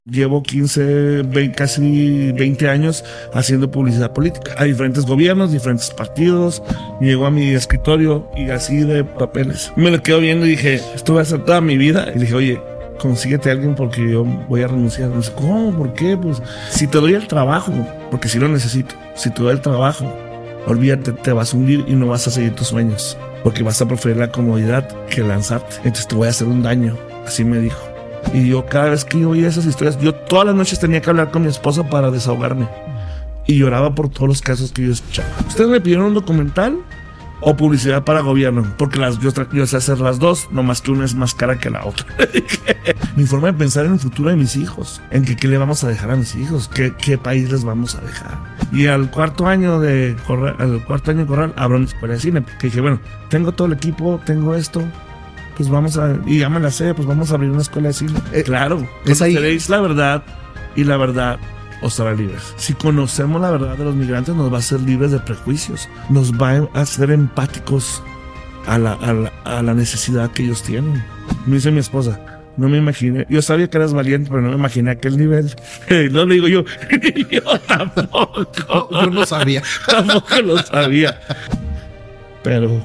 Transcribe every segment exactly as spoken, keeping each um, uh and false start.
Llevo quince, veinte, casi veinte años haciendo publicidad política a diferentes gobiernos, diferentes partidos. Llego a mi escritorio y así de papeles. Me lo quedo viendo y dije, esto va a ser toda mi vida. Y dije, oye, consíguete a alguien porque yo voy a renunciar. Me dice, ¿cómo? ¿Por qué? Pues si te doy el trabajo, porque si lo necesito, si te doy el trabajo, olvídate, te vas a hundir y no vas a seguir tus sueños, porque vas a preferir la comodidad que lanzarte. Entonces te voy a hacer un daño. Así me dijo. Y yo cada vez que yo oía esas historias, yo todas las noches tenía que hablar con mi esposa para desahogarme. Y lloraba por todos los casos que yo escuchaba. ¿Ustedes me pidieron un documental o publicidad para gobierno? Porque las, yo, yo sé hacer las dos, nomás que una es más cara que la otra. Mi forma de pensar en el futuro de mis hijos, en que qué le vamos a dejar a mis hijos, qué, qué país les vamos a dejar. Y al cuarto año de correr, al cuarto año de correr, abro una escuela de cine. Que dije, bueno, tengo todo el equipo, tengo esto, pues vamos a, y ya me la sé, pues vamos a abrir una escuela de cine. Eh, claro, conoceréis la verdad y la verdad os hará libres. Si conocemos la verdad de los migrantes, nos va a hacer libres de prejuicios, nos va a hacer empáticos a la, a la, a la necesidad que ellos tienen. Me dice mi esposa, no me imaginé, yo sabía que eras valiente, pero no me imaginé aquel nivel. No le digo yo, yo tampoco. Yo no sabía. Tampoco lo sabía. Pero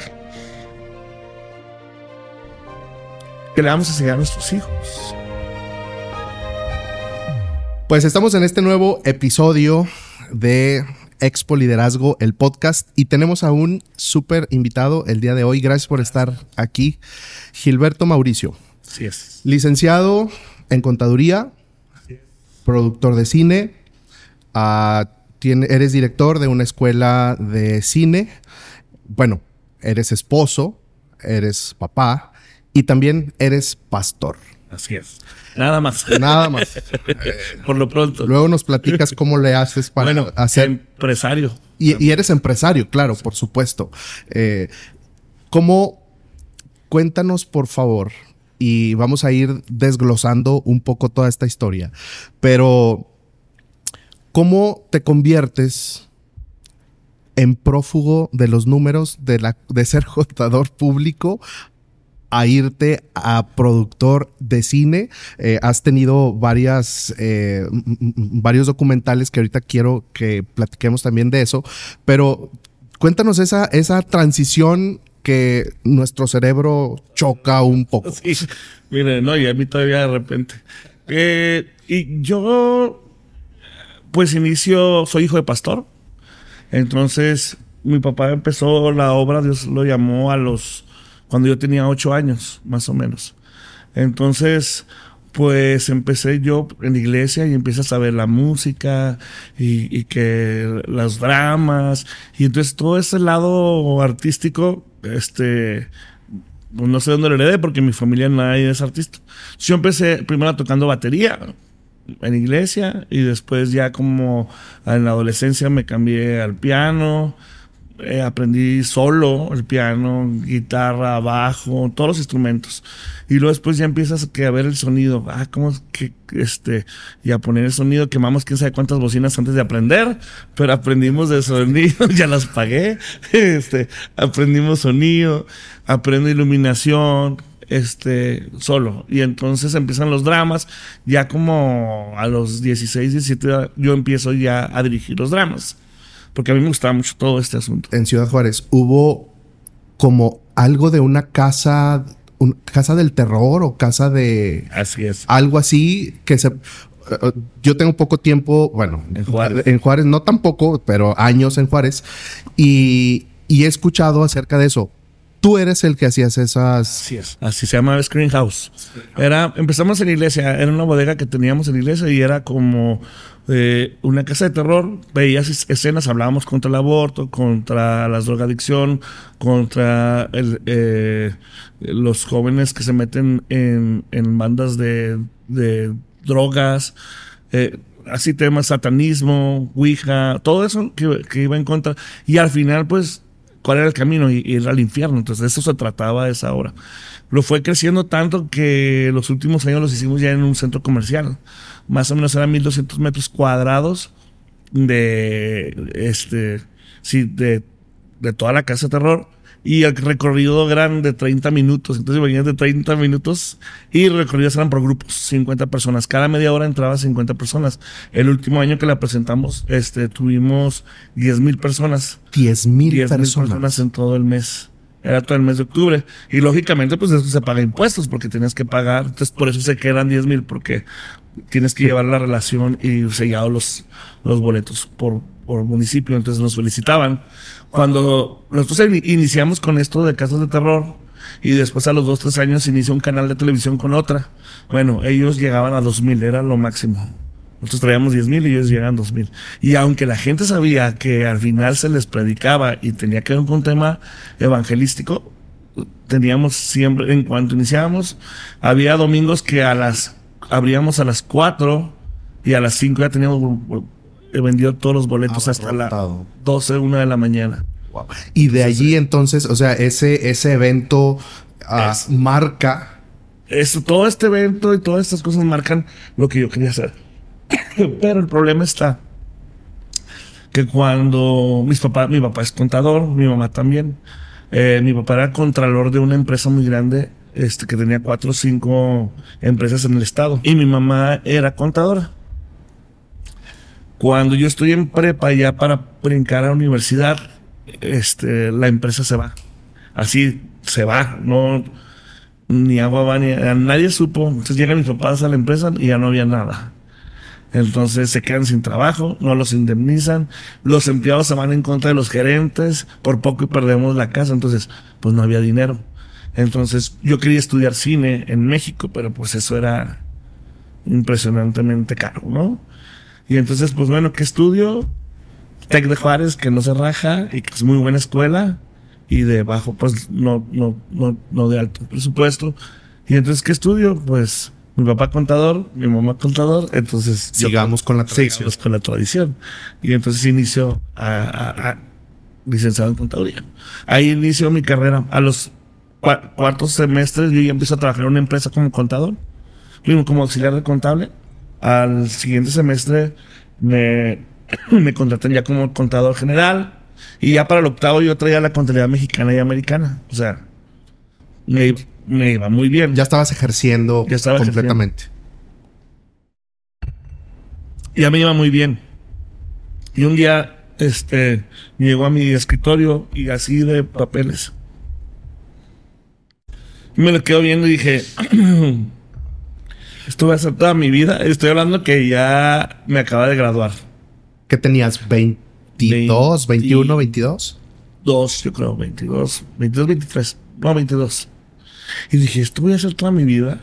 ¿qué le vamos a enseñar a nuestros hijos? Pues estamos en este nuevo episodio de Expo Liderazgo, el podcast, y tenemos a un súper invitado el día de hoy. Gracias por estar aquí, Gilberto Mauricio. Así es. Licenciado en Contaduría, Así es. Productor de cine, uh, tiene, eres director de una escuela de cine, bueno, eres esposo, eres papá, y también eres pastor. Así es. Nada más. Nada más. Por lo pronto. Luego nos platicas cómo le haces para bueno, hacer... empresario. Y, y eres empresario, claro, por supuesto. Eh, ¿Cómo? Cuéntanos, por favor, y vamos a ir desglosando un poco toda esta historia. Pero, ¿cómo te conviertes en prófugo de los números de, la, de ser contador público a irte a productor de cine? Eh, has tenido varias, eh, varios documentales que ahorita quiero que platiquemos también de eso, pero cuéntanos esa, esa transición que nuestro cerebro choca un poco. Sí, mire, no, y a mí todavía de repente. Eh, y yo, pues inicio, soy hijo de pastor, entonces mi papá empezó la obra, Dios lo llamó a los... cuando yo tenía ocho años, más o menos. Entonces, pues empecé yo en la iglesia y empecé a saber la música y, y que los dramas. Y entonces todo ese lado artístico, este, pues no sé dónde lo heredé porque mi familia nadie es artista. Yo empecé primero tocando batería en iglesia y después ya como en la adolescencia me cambié al piano. Eh, aprendí solo el piano, guitarra, bajo, todos los instrumentos. Y luego después ya empiezas a ver el sonido. Ah, cómo es que este, y a poner el sonido. Quemamos quién sabe cuántas bocinas antes de aprender, pero aprendimos de sonido, ya las pagué. Este, aprendimos sonido, aprendo iluminación, este, solo. Y entonces empiezan los dramas. Ya como a los dieciséis, diecisiete, yo empiezo ya a dirigir los dramas. Porque a mí me gustaba mucho todo este asunto. En Ciudad Juárez hubo como algo de una casa, un, casa del terror o casa de... Así es. Algo así que se... Uh, yo tengo poco tiempo, bueno, en Juárez. En Juárez, no tampoco, pero años en Juárez. Y, y he escuchado acerca de eso. Tú eres el que hacías esas... Así es. Así se llama Screen House. Era, empezamos en la iglesia, era una bodega que teníamos en la iglesia y era como eh, una casa de terror. Veías escenas, hablábamos contra el aborto, contra la drogadicción, contra el, eh, los jóvenes que se meten en, en bandas de, de drogas, eh, así temas, satanismo, ouija, todo eso que, que iba en contra. Y al final, pues, cuál era el camino, y ir al infierno. Entonces de eso se trataba esa obra. Lo fue creciendo tanto que los últimos años los hicimos ya en un centro comercial. Más o menos eran mil doscientos metros cuadrados de este sí de, de toda la casa de terror, Y el recorrido eran de treinta minutos. Entonces imagínate treinta minutos y recorridos eran por grupos, cincuenta personas. Cada media hora entraba cincuenta personas. El último año que la presentamos, este, tuvimos diez mil personas. diez mil personas. personas en todo el mes. Era todo el mes de octubre. Y lógicamente, pues eso se paga impuestos porque tienes que pagar. Entonces por eso se quedan diez mil, porque tienes que llevar la relación y sellado los, los boletos por, por municipio. Entonces nos felicitaban. Cuando nosotros iniciamos con esto de Casas de Terror y después a los dos, tres años inició un canal de televisión con otra. Bueno, ellos llegaban a dos mil, era lo máximo. Nosotros traíamos diez mil y ellos llegaban dos mil. Y aunque la gente sabía que al final se les predicaba y tenía que ver con un tema evangelístico, teníamos siempre, en cuanto iniciábamos, había domingos que a las, abríamos a las cuatro y a las cinco ya teníamos he vendido todos los boletos hasta las doce, una de la mañana. Wow. Y de allí sí. Entonces, o sea, ese, ese evento uh, es, marca... Eso, todo este evento y todas estas cosas marcan lo que yo quería hacer. Pero el problema está que cuando mis papás, mi papá es contador, mi mamá también. Eh, mi papá era contralor de una empresa muy grande, este, que tenía cuatro o cinco empresas en el estado. Y mi mamá era contadora. Cuando yo estoy en prepa ya para brincar a la universidad, este, la empresa se va. Así se va, no, ni agua va, ni nadie supo. Entonces llegan mis papás a la empresa y ya no había nada. Entonces se quedan sin trabajo, no los indemnizan, los empleados se van en contra de los gerentes, por poco y perdemos la casa. Entonces, pues no había dinero. Entonces yo quería estudiar cine en México, pero pues eso era impresionantemente caro, ¿no? Y entonces, pues bueno, ¿qué estudio? Tec de Juárez, que no se raja y que es muy buena escuela, y de bajo, pues no, no, no, no de alto presupuesto. Y entonces, ¿qué estudio? Pues mi papá contador, mi mamá contador, entonces sigamos yo, con la tradición. Sigamos con la tradición. Y entonces inicio a, a, a licenciado en contaduría. Ahí inicio mi carrera. A los cua cuartos semestres yo ya empiezo a trabajar en una empresa como contador, como auxiliar de contable. Al siguiente semestre me, me contratan ya como contador general. Y ya para el octavo yo traía la contabilidad mexicana y americana. O sea, me, me iba muy bien. Ya estabas ejerciendo ya estaba completamente. Ejerciendo. Ya me iba muy bien. Y un día este, llegó a mi escritorio y así de papeles. Y me lo quedo viendo y dije... Esto va a ser toda mi vida. Estoy hablando que ya me acaba de graduar. ¿Qué tenías? ¿veintidós, veintiuno, veintidós? Dos, yo creo, veintidós, veintidós, veintitrés. No, veintidós. Y dije, ¿esto voy a hacer toda mi vida?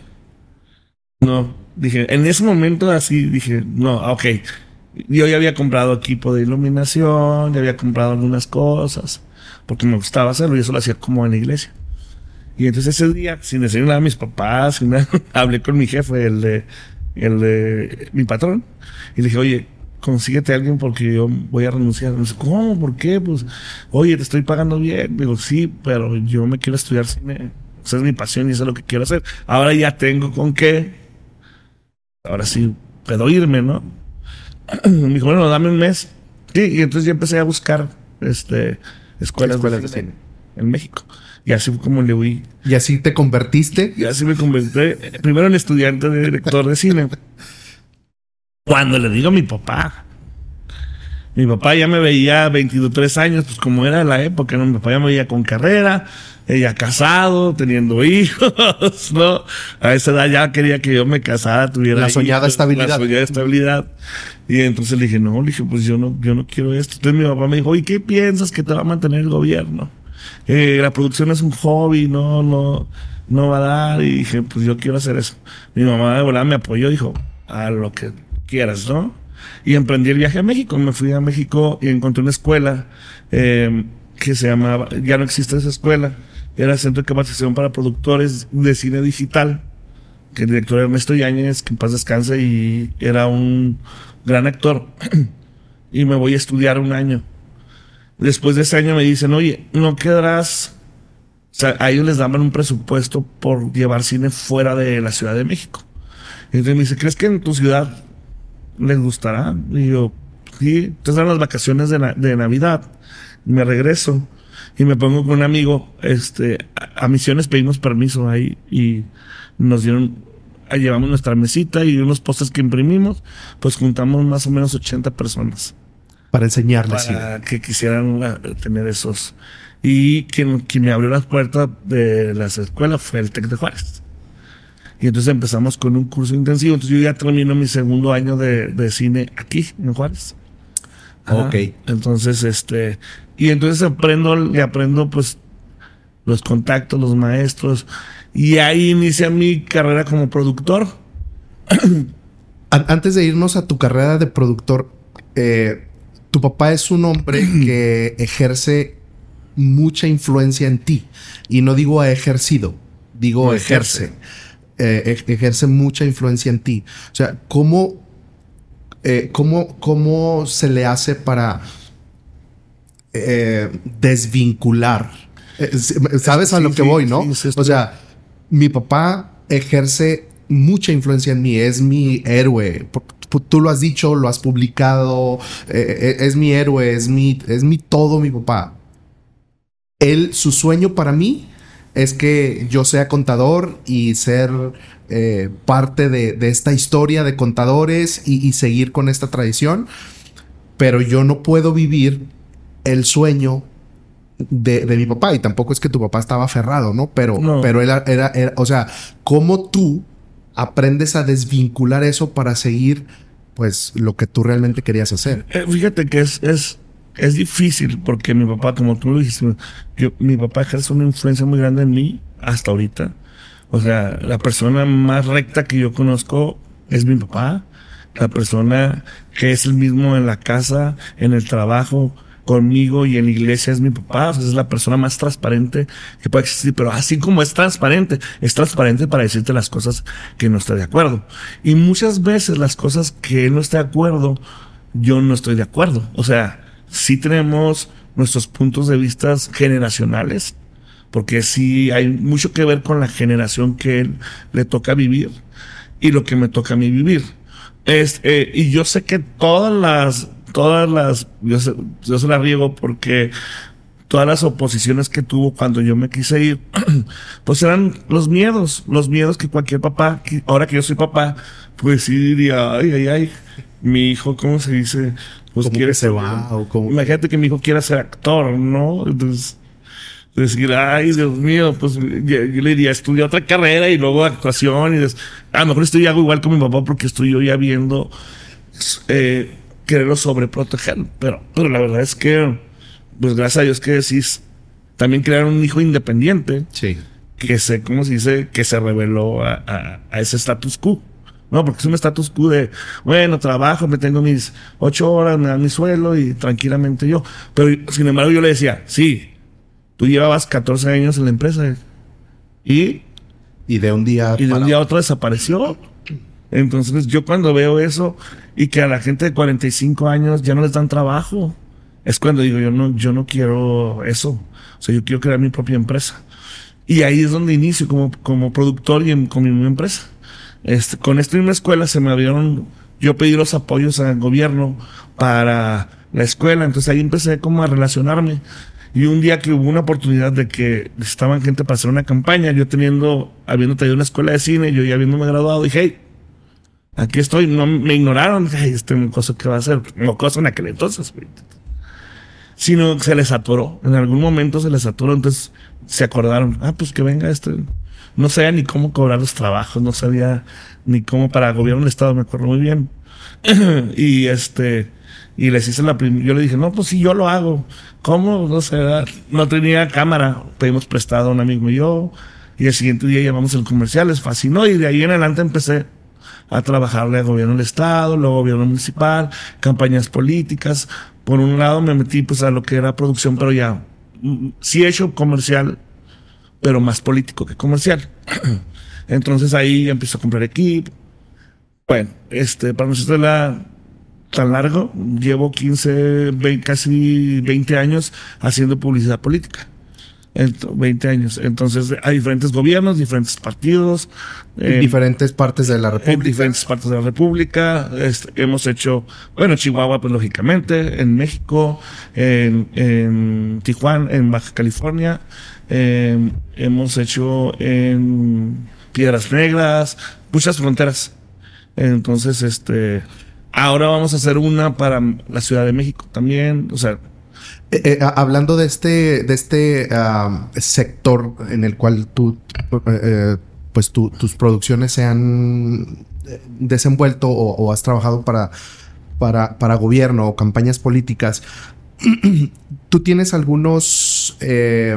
No. Dije, en ese momento así, dije, no, ok. Yo ya había comprado equipo de iluminación, ya había comprado algunas cosas, porque me gustaba hacerlo y eso lo hacía como en la iglesia. Y entonces ese día, sin decir nada a mis papás, sin nada, hablé con mi jefe, el de, el de mi patrón, y le dije, oye, consíguete a alguien porque yo voy a renunciar. Me dice, ¿cómo? ¿Por qué? Pues, oye, te estoy pagando bien. Digo, sí, pero yo me quiero estudiar cine. Esa es mi pasión y eso es lo que quiero hacer. Ahora ya tengo con qué. Ahora sí puedo irme, ¿no? Me dijo, bueno, dame un mes. Sí, y entonces ya empecé a buscar este, escuelas, escuelas de, cine de cine en México. Y así fue como le huí. ¿Y así te convertiste? Y así me convertí. Primero en estudiante de director de cine. Cuando le digo a mi papá. Mi papá ya me veía veintitrés años, pues como era la época, ¿no? Mi papá ya me veía con carrera, ella casado, teniendo hijos, ¿no? A esa edad ya quería que yo me casara, tuviera la soñada hijos, estabilidad. La soñada estabilidad. Y entonces le dije, no, le dije, pues yo no, yo no quiero esto. Entonces mi papá me dijo, ¿y qué piensas que te va a mantener el gobierno? Eh, la producción es un hobby, no, no, no va a dar. Y dije, pues yo quiero hacer eso. Mi mamá de volada me apoyó, dijo, a lo que quieras, ¿no? Y emprendí el viaje a México. Me fui a México y encontré una escuela eh, que se llamaba, ya no existe esa escuela, era el Centro de Capacitación para Productores de Cine Digital, que el director era Ernesto Yáñez, que en paz descanse, y era un gran actor. Y me voy a estudiar un año. Después de ese año me dicen, oye, no quedarás... O sea, a ellos les daban un presupuesto por llevar cine fuera de la Ciudad de México. Y entonces me dice, ¿crees que en tu ciudad les gustará? Y yo, sí. Entonces eran las vacaciones de, na de Navidad. Me regreso. y me pongo con un amigo, este, a, a Misiones pedimos permiso ahí y nos dieron, llevamos nuestra mesita y unos pósters que imprimimos, pues juntamos más o menos ochenta personas. Para enseñarles. Para sí. que quisieran uh, tener esos. Y quien, quien me abrió las puertas de las escuelas fue el TEC de Juárez. Y entonces empezamos con un curso intensivo. Entonces yo ya termino mi segundo año de, de cine aquí, en Juárez. Ok. Ah, entonces, este... Y entonces aprendo, y aprendo, pues, los contactos, los maestros. Y ahí inicia mi carrera como productor. Antes de irnos a tu carrera de productor, eh, tu papá es un hombre que ejerce mucha influencia en ti. Y no digo ha ejercido, digo No, ejerce. ejerce. Eh, ejerce mucha influencia en ti. O sea, ¿cómo, eh, cómo, cómo se le hace para eh, desvincular? Eh, ¿Sabes sí, a lo sí, que voy, no? Sí, sí, o sea, mi papá ejerce mucha influencia en mí, es mi héroe. Tú lo has dicho, lo has publicado, eh, es mi héroe, es mi, es mi todo, mi papá. Él, su sueño para mí es que yo sea contador y ser eh, parte de, de esta historia de contadores y, y seguir con esta tradición. Pero yo no puedo vivir el sueño de, de mi papá. Y tampoco es que tu papá estaba aferrado, ¿no? Pero, no. pero él era, era... O sea, ¿cómo tú aprendes a desvincular eso para seguir, pues, lo que tú realmente querías hacer? Eh, fíjate que es... es... Es difícil porque mi papá, como tú lo dijiste, yo, mi papá ejerce una influencia muy grande en mí hasta ahorita. O sea, la persona más recta que yo conozco es mi papá. La persona que es el mismo en la casa, en el trabajo, conmigo y en la iglesia es mi papá. O sea, es la persona más transparente que puede existir. Pero así como es transparente, es transparente para decirte las cosas que no está de acuerdo. Y muchas veces las cosas que él no está de acuerdo, yo no estoy de acuerdo. O sea, sí tenemos nuestros puntos de vista generacionales, porque sí hay mucho que ver con la generación que él le toca vivir y lo que me toca a mí vivir. Es, eh, y yo sé que todas las, todas las, yo se, yo se la riego porque todas las oposiciones que tuvo cuando yo me quise ir, pues eran los miedos, los miedos que cualquier papá, que ahora que yo soy papá, pues sí diría, ay, ay, ay, mi hijo, ¿cómo se dice? Pues ¿Cómo quiere que se va? ¿O cómo? Imagínate que mi hijo quiera ser actor, ¿no? Entonces, decir, ay, Dios mío, pues yo, yo le diría, estudia otra carrera y luego actuación. Y des... A lo mejor estoy hago igual con mi papá porque estoy yo ya viendo eh, quererlo sobreproteger. Pero, pero la verdad es que, pues gracias a Dios que decís, también crear un hijo independiente. Sí. Que se, ¿cómo se dice? Que se reveló a, a, a ese status quo. No, porque es un status quo de, bueno, trabajo, me tengo mis ocho horas, me dan mi sueldo y tranquilamente yo. Pero, sin embargo, yo le decía, sí, tú llevabas catorce años en la empresa y... Y de un día... Y de un día a otro desapareció. Entonces, yo cuando veo eso y que a la gente de cuarenta y cinco años ya no les dan trabajo, es cuando digo, yo no, yo no quiero eso. O sea, yo quiero crear mi propia empresa. Y ahí es donde inicio como, como productor y en, con mi misma empresa. Este, con esta misma escuela se me abrieron, yo pedí los apoyos al gobierno para la escuela, entonces ahí empecé como a relacionarme. Y un día que hubo una oportunidad de que necesitaban gente para hacer una campaña, yo teniendo, habiendo tenido una escuela de cine, yo ya habiéndome graduado, dije, hey, aquí estoy, no me ignoraron, dije, hey, este mocoso, ¿qué va a hacer? Mocoso en aquel entonces, güey. Sino se les atoró, en algún momento se les atoró, entonces se acordaron, ah, pues que venga este... No sabía ni cómo cobrar los trabajos, no sabía ni cómo para gobierno del estado, me acuerdo muy bien. y este, y les hice la primera, yo le dije, no, pues sí, yo lo hago. ¿Cómo? No sé, no tenía cámara, pedimos prestado a un amigo y yo, y el siguiente día llevamos el comercial, les fascinó, y de ahí en adelante empecé a trabajarle al gobierno del estado, luego gobierno municipal, campañas políticas. Por un lado me metí pues a lo que era producción, pero ya, sí he hecho comercial, pero más político que comercial. Entonces ahí empiezo a comprar equipo. Bueno, este, para no ser la, tan largo, llevo quince, veinte, casi veinte años haciendo publicidad política. veinte años. Entonces, hay diferentes gobiernos, diferentes partidos. En eh, diferentes partes de la República. En diferentes partes de la República. Este, hemos hecho, bueno, Chihuahua, pues lógicamente, en México, en, en Tijuana, en Baja California. Eh, hemos hecho en Piedras Negras, muchas fronteras. Entonces, este, ahora vamos a hacer una para la Ciudad de México también. O sea, Eh, eh, hablando de este, de este uh, sector en el cual tú, eh, pues tu, tus producciones se han desenvuelto o, o has trabajado para, para, para gobierno o campañas políticas, tú tienes algunos eh,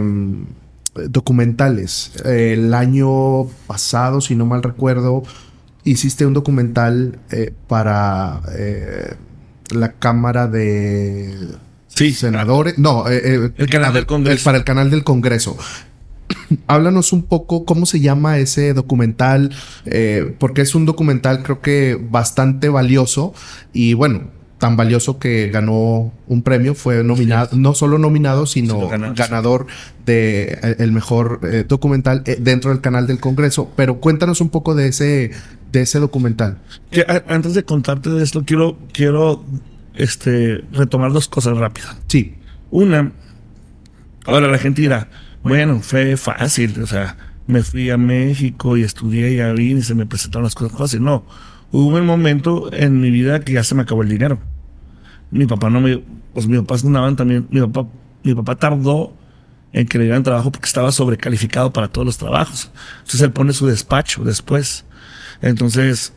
documentales. El año pasado, si no mal recuerdo, hiciste un documental eh, para eh, la Cámara de... Sí. Senadores. No, eh, eh, el canal del Congreso. El, para el canal del Congreso. Háblanos un poco cómo se llama ese documental, eh, porque es un documental creo que bastante valioso y bueno, tan valioso que ganó un premio, fue nominado, sí. no solo nominado, sino ganador de eh, el mejor eh, documental eh, dentro del canal del Congreso. Pero cuéntanos un poco de ese, de ese documental. Que, a, antes de contarte de esto, quiero, quiero este, retomar dos cosas rápidas. Sí. Una, ahora la gente dirá, bueno, fue fácil, o sea, me fui a México y estudié y ya vine y se me presentaron las cosas fáciles. No, hubo un momento en mi vida que ya se me acabó el dinero. Mi papá no me, pues mis papás andaban también, mi papá, mi papá tardó en que le dieran trabajo porque estaba sobrecalificado para todos los trabajos. Entonces él pone su despacho después. Entonces,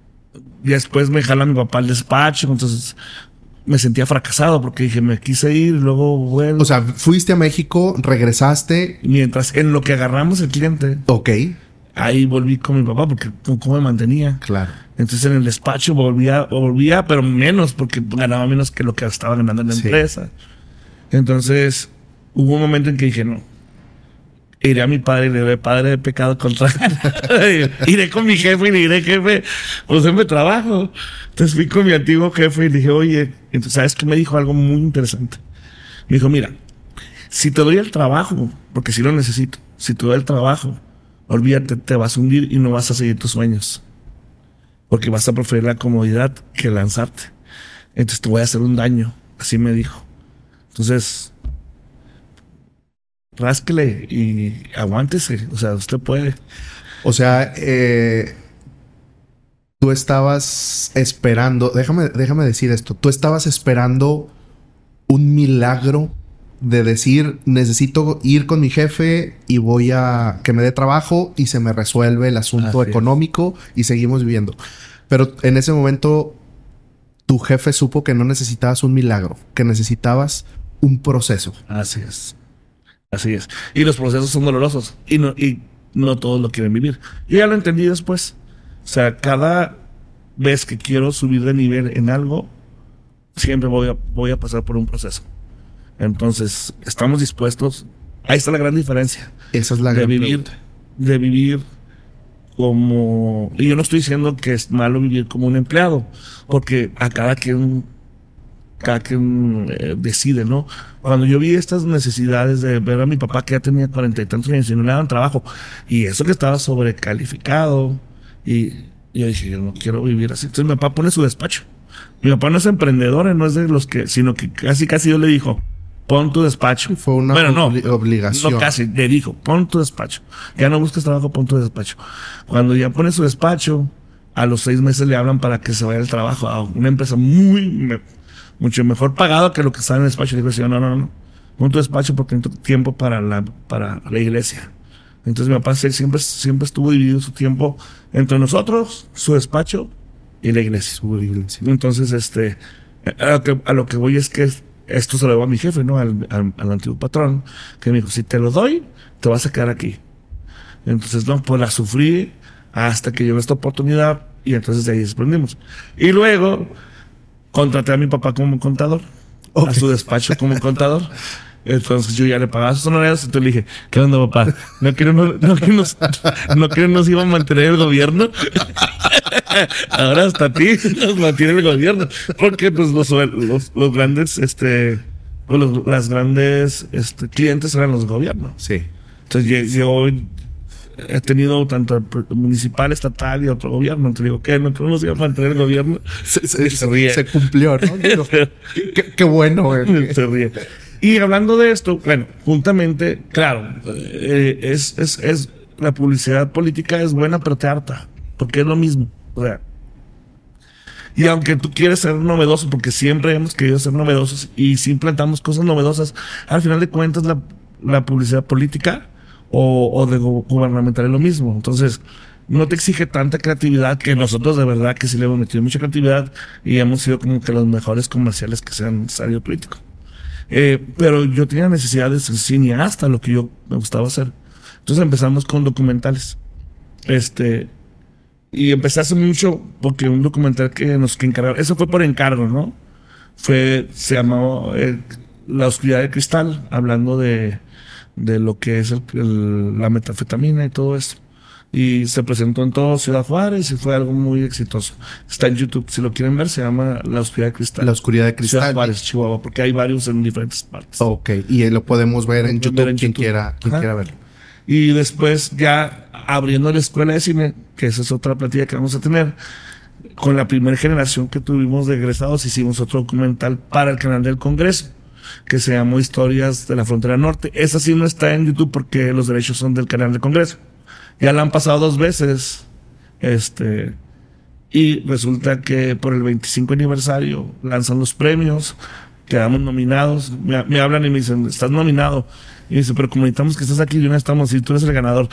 y después me jala mi papá al despacho, entonces me sentía fracasado porque dije, me quise ir, luego vuelvo. O sea, fuiste a México, regresaste. Mientras, en lo que agarramos el cliente. Ok. Ahí volví con mi papá porque cómo me mantenía. Claro. Entonces en el despacho volvía, volvía, pero menos porque ganaba menos que lo que estaba ganando en la sí. empresa. Entonces hubo un momento en que dije, no, iré a mi padre y le diré, padre de pecado contra iré con mi jefe y le diré, jefe, pues me trabajo. Entonces fui con mi antiguo jefe y le dije, oye, entonces sabes que me dijo algo muy interesante. Me dijo, mira, si te doy el trabajo, porque si lo necesito, si te doy el trabajo, olvídate, te vas a hundir y no vas a seguir tus sueños. Porque vas a preferir la comodidad que lanzarte. Entonces te voy a hacer un daño. Así me dijo. Entonces, rásquele y aguántese. O sea, usted puede. O sea, eh, tú estabas esperando, déjame, déjame decir esto, tú estabas esperando un milagro de decir, necesito ir con mi jefe y voy a que me dé trabajo y se me resuelve el asunto Así económico es. Y seguimos viviendo. Pero en ese momento tu jefe supo que no necesitabas un milagro, que necesitabas un proceso. Así es. Así es. Y los procesos son dolorosos y no, y no todos lo quieren vivir. Yo ya lo entendí después. O sea, cada vez que quiero subir de nivel en algo, siempre voy a, voy a pasar por un proceso. Entonces, estamos dispuestos. Ahí está la gran diferencia. Esa es la de gran vivir, pregunta. De vivir como... Y yo no estoy diciendo que es malo vivir como un empleado, porque a cada quien, cada quien eh, decide, ¿no? Cuando yo vi estas necesidades de ver a mi papá que ya tenía cuarenta y tantos años y no le daban trabajo, y eso que estaba sobrecalificado, y, y yo dije, yo no quiero vivir así. Entonces mi papá pone su despacho. Mi papá no es emprendedor, no es de los que, sino que casi casi yo le dijo, pon tu despacho. Fue una bueno, no, obli obligación. No, casi, le dijo, pon tu despacho. Ya no busques trabajo, pon tu despacho. Cuando ya pone su despacho, a los seis meses le hablan para que se vaya al trabajo a una empresa muy, me, mucho mejor pagada que lo que está en el despacho. Le digo, no, no, no, pon tu despacho porque necesito tiempo para la, para la iglesia. Entonces mi papá siempre, siempre estuvo dividido su tiempo entre nosotros, su despacho y la iglesia. Su iglesia. Entonces, este, a lo que, a lo que voy es que esto se lo debo a mi jefe, ¿no? Al, al, al antiguo patrón, que me dijo, si te lo doy, te vas a quedar aquí. Entonces, no, pues la sufrí hasta que llegó esta oportunidad y entonces de ahí desprendimos. Y luego, contraté a mi papá como contador, okay. a su despacho como contador. Entonces yo ya le pagaba sus honorarios, entonces le dije, ¿qué onda, papá? ¿No quieren no, no, que nos, no que nos iba a mantener el gobierno? Ahora hasta a ti nos mantiene el gobierno. Porque pues los, los, los grandes este, pues los, las grandes este, clientes eran los gobiernos. Sí. Entonces yo, yo he tenido tanto el municipal, estatal y otro gobierno. Entonces digo, ¿qué? ¿No nos iba a mantener el gobierno? Se, se, se, ríe. Se cumplió, ¿no? Digo, qué, qué bueno, güey. Se ríe. Y hablando de esto, bueno, juntamente, claro, eh, es, es, es, la publicidad política es buena, pero te harta. Porque es lo mismo. O sea, y aunque tú quieres ser novedoso, porque siempre hemos querido ser novedosos y si implantamos cosas novedosas, al final de cuentas la, la publicidad política o, o de go gubernamental es lo mismo. Entonces, no te exige tanta creatividad, que nosotros de verdad que sí le hemos metido mucha creatividad y hemos sido como que los mejores comerciales que se han salido político. Eh, pero yo tenía necesidad de ser cineasta, lo que yo me gustaba hacer. Entonces empezamos con documentales. Este... Y empecé hace mucho porque un documental que nos que encargaron, eso fue por encargo, ¿no? Fue, se llamó eh, La Oscuridad del Cristal, hablando de, de lo que es el, el, la metanfetamina y todo esto. Y se presentó en todo Ciudad Juárez y fue algo muy exitoso. Está en YouTube, si lo quieren ver, se llama La Oscuridad del Cristal. La Oscuridad del Cristal. Ciudad Juárez, Chihuahua, porque hay varios en diferentes partes. Ok, y lo podemos ver en YouTube, ver en quien, YouTube. Quiera, quien quiera verlo. Y después ya abriendo la escuela de cine, que esa es otra plática que vamos a tener, con la primera generación que tuvimos de egresados, hicimos otro documental para el canal del Congreso, que se llamó Historias de la Frontera Norte. Esa sí no está en YouTube porque los derechos son del canal del Congreso. Ya la han pasado dos veces, este, y resulta que por el veinticinco aniversario lanzan los premios, quedamos nominados, me, me hablan y me dicen, estás nominado. Y dice, pero como necesitamos que estés aquí, yo no estamos, y tú eres el ganador.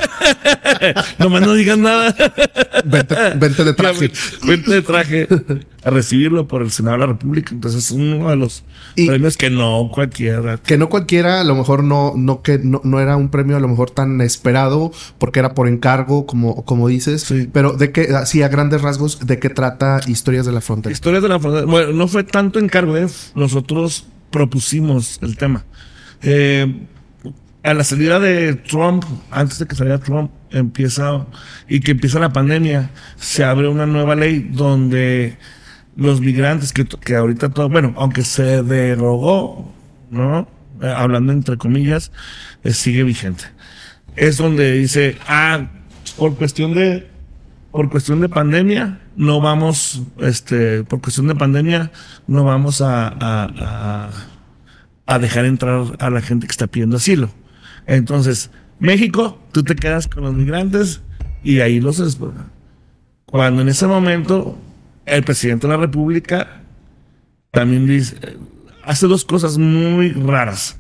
Nomás no digas nada. Vente, vente de traje. Vente de traje a recibirlo por el Senado de la República. Entonces es uno de los y premios que no cualquiera. Que no cualquiera, a lo mejor no, no que no, no era un premio a lo mejor tan esperado, porque era por encargo, como, como dices. Sí. Pero de qué, así a grandes rasgos, ¿de qué trata Historias de la Frontera? Historias de la Frontera. Bueno, no fue tanto encargo, ¿eh? Nosotros propusimos el tema. Eh, a la salida de Trump, antes de que saliera Trump, empieza y que empieza la pandemia, se abre una nueva ley donde los migrantes que, que ahorita todo, bueno, aunque se derogó, ¿no? Eh, hablando entre comillas, eh, sigue vigente. Es donde dice, ah, por cuestión de, por cuestión de pandemia, no vamos, este, por cuestión de pandemia, no vamos a, a, a a dejar entrar a la gente que está pidiendo asilo. Entonces, México, tú te quedas con los migrantes y ahí los explotan. Cuando en ese momento el presidente de la República también dice, hace dos cosas muy raras.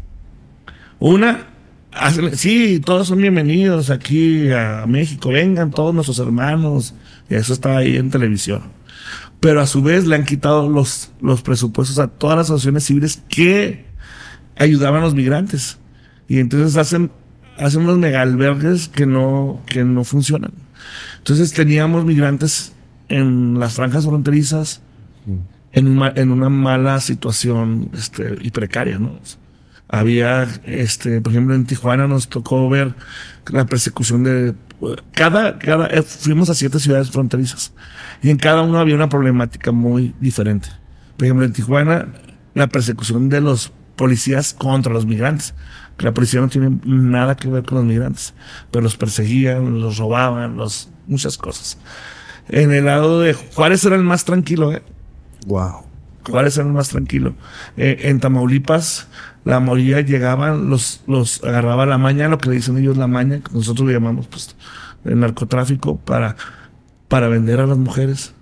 Una, hace, sí, todos son bienvenidos aquí a México, vengan todos nuestros hermanos, y eso está ahí en televisión. Pero a su vez le han quitado los, los presupuestos a todas las asociaciones civiles que ayudaban a los migrantes. Y entonces hacen, hacen unos megalbergues que no, que no funcionan. Entonces teníamos migrantes en las franjas fronterizas mm. en, una, en una mala situación este, y precaria, ¿no? Había, este, por ejemplo, en Tijuana nos tocó ver la persecución de cada, cada, eh, fuimos a siete ciudades fronterizas y en cada una había una problemática muy diferente. Por ejemplo, en Tijuana, la persecución de los policías contra los migrantes. La policía no tiene nada que ver con los migrantes, pero los perseguían, los robaban, los, muchas cosas. En el lado de Juárez era el más tranquilo, ¿eh? Wow. Juárez era el más tranquilo. Eh, en Tamaulipas, la mayoría llegaban, los, los agarraba la maña, lo que le dicen ellos la maña, que nosotros le llamamos pues el narcotráfico, para, para vender a las mujeres,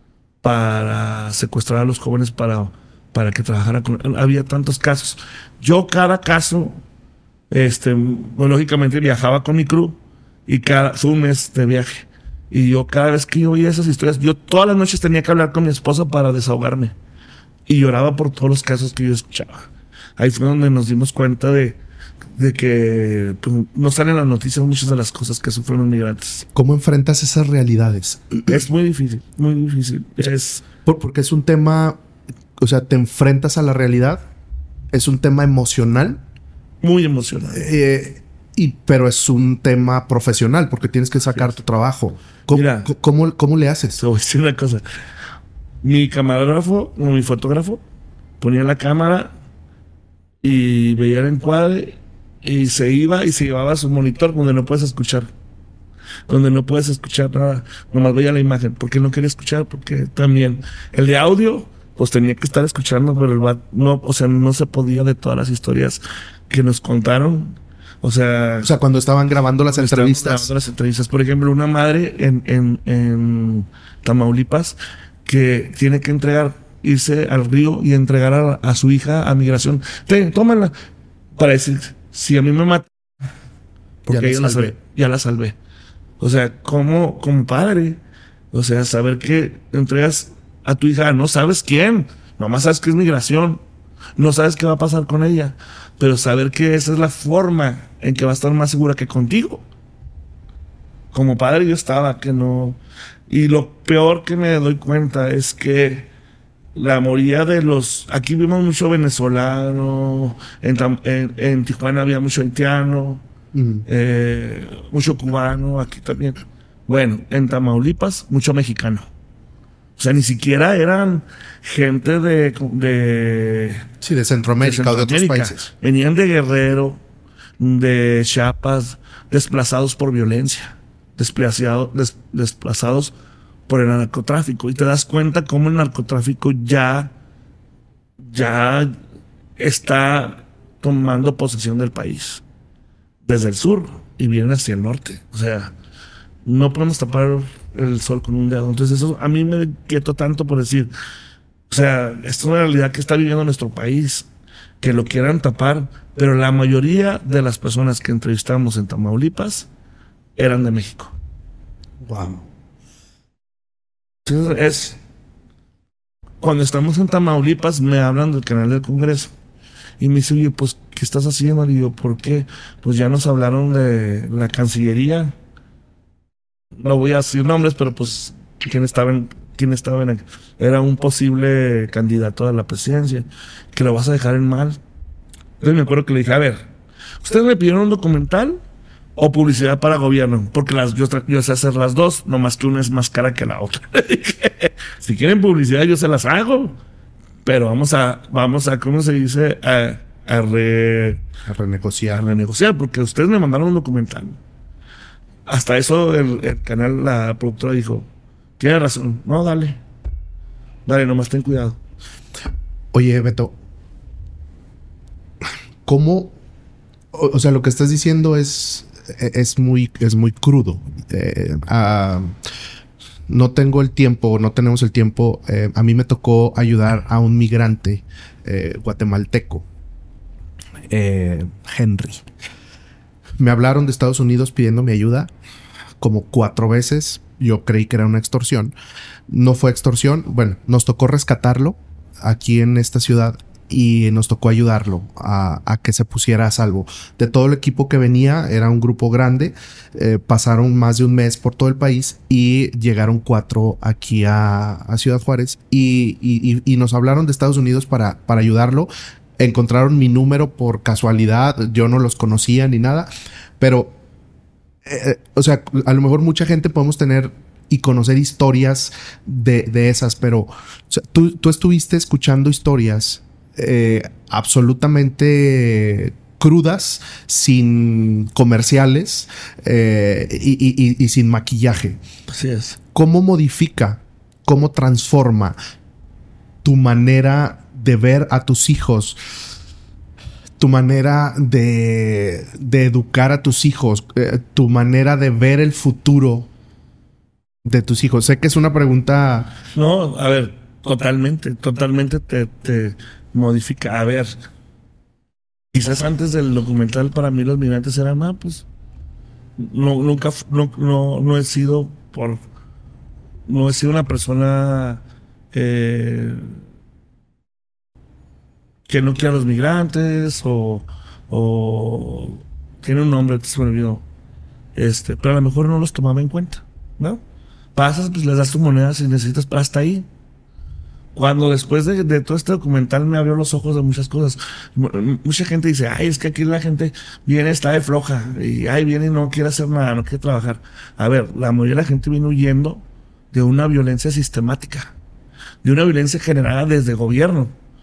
para secuestrar a los jóvenes, para para que trabajara con... Había tantos casos. Yo cada caso, este, bueno, lógicamente viajaba con mi crew y cada, fue un mes de viaje. Y yo cada vez que yo oía esas historias, yo todas las noches tenía que hablar con mi esposa para desahogarme. Y lloraba por todos los casos que yo escuchaba. Ahí fue donde nos dimos cuenta de, de que pues, no salen las noticias muchas de las cosas que sufren los migrantes. ¿Cómo enfrentas esas realidades? Es muy difícil, muy difícil. Es... Por, porque es un tema... O sea, te enfrentas a la realidad. Es un tema emocional. Muy emocional. Eh, y, pero es un tema profesional porque tienes que sacar sí. tu trabajo. ¿Cómo, Mira, ¿cómo, cómo le haces? Te voy a decir una cosa. Mi camarógrafo o mi fotógrafo ponía la cámara y veía el encuadre y se iba y se llevaba su monitor donde no puedes escuchar. Donde no puedes escuchar nada, nomás veía la imagen, porque no quería escuchar, porque también el de audio, pues tenía que estar escuchando, pero el vato, no, o sea, no se podía de todas las historias que nos contaron, o sea... O sea, cuando estaban grabando las entrevistas. Grabando las entrevistas, por ejemplo, una madre en, en, en Tamaulipas que tiene que entregar, irse al río y entregar a, a su hija a migración, ten, tómala, para decir, si a mí me mata, porque ya la salvé, ya la salvé. O sea, como, como padre, o sea, saber que entregas a tu hija, no sabes quién, nomás sabes que es migración, no sabes qué va a pasar con ella, pero saber que esa es la forma en que va a estar más segura que contigo. Como padre yo estaba, que no... Y lo peor que me doy cuenta es que la mayoría de los... Aquí vimos mucho venezolano, en, en, en Tijuana había mucho haitiano, Uh-huh. Eh, mucho cubano, aquí también. Bueno, en Tamaulipas, mucho mexicano. O sea, ni siquiera eran gente de... de sí, de Centroamérica, de Centroamérica o de otros países. Venían de Guerrero, de Chiapas, desplazados por violencia, desplazado, des, desplazados por el narcotráfico. Y te das cuenta cómo el narcotráfico ya, ya está tomando posesión del país. Desde el sur y vienen hacia el norte. O sea, no podemos tapar el sol con un dedo. Entonces eso a mí me inquietó tanto por decir, o sea, esto es una realidad que está viviendo nuestro país, que lo quieran tapar, pero la mayoría de las personas que entrevistamos en Tamaulipas eran de México. Wow. Entonces es, cuando estamos en Tamaulipas me hablan del canal del Congreso. Y me dice, oye, pues, ¿qué estás haciendo? Y yo, ¿por qué? Pues ya nos hablaron de la Cancillería. No voy a decir nombres, pero pues, ¿quién estaba en, quién estaba en? Era un posible candidato a la presidencia. Que lo vas a dejar en mal. Entonces me acuerdo que le dije, a ver, ¿ustedes me pidieron un documental o publicidad para gobierno? Porque las, yo, yo sé hacer las dos, nomás que una es más cara que la otra. Si quieren publicidad, yo se las hago. Pero vamos a, vamos a, ¿cómo se dice? A, a, re, a renegociar. A renegociar, porque ustedes me mandaron un documental. Hasta eso el, el canal, la productora dijo, tiene razón, no, dale. Dale, nomás ten cuidado. Oye, Beto, ¿cómo? O, o sea, lo que estás diciendo es, es, muy, es muy crudo. Eh, uh, No tengo el tiempo, no tenemos el tiempo. Eh, a mí me tocó ayudar a un migrante eh, guatemalteco, eh, Henry. Me hablaron de Estados Unidos pidiéndome ayuda como cuatro veces. Yo creí que era una extorsión. No fue extorsión. Bueno, nos tocó rescatarlo aquí en esta ciudad y nos tocó ayudarlo a, a que se pusiera a salvo. De todo el equipo que venía, era un grupo grande, eh, pasaron más de un mes por todo el país y llegaron cuatro aquí a, a Ciudad Juárez y, y, y nos hablaron de Estados Unidos para, para ayudarlo. Encontraron mi número por casualidad, yo no los conocía ni nada, pero, eh, o sea, a lo mejor mucha gente podemos tener y conocer historias de, de esas, pero o sea, tú, tú estuviste escuchando historias Eh, absolutamente crudas, sin comerciales eh, y, y, y sin maquillaje. Así es. ¿Cómo modifica, cómo transforma tu manera de ver a tus hijos, tu manera de, de educar a tus hijos, eh, tu manera de ver el futuro de tus hijos? Sé que es una pregunta... No, a ver, totalmente, totalmente te... te... modifica. A ver, quizás antes del documental para mí los migrantes eran más, pues no, nunca, no, no, no he sido por, no he sido una persona eh, que no quiera a los migrantes o, o tiene un nombre, se me olvidó, este, pero a lo mejor no los tomaba en cuenta, ¿no? Pasas, pues les das tu moneda si necesitas, hasta ahí. Cuando después de, de todo este documental me abrió los ojos de muchas cosas. M- mucha gente dice, ay, es que aquí la gente viene, está de floja, y ay, viene y no quiere hacer nada, no quiere trabajar. A ver, la mayoría de la gente viene huyendo de una violencia sistemática, de una violencia generada desde el gobierno.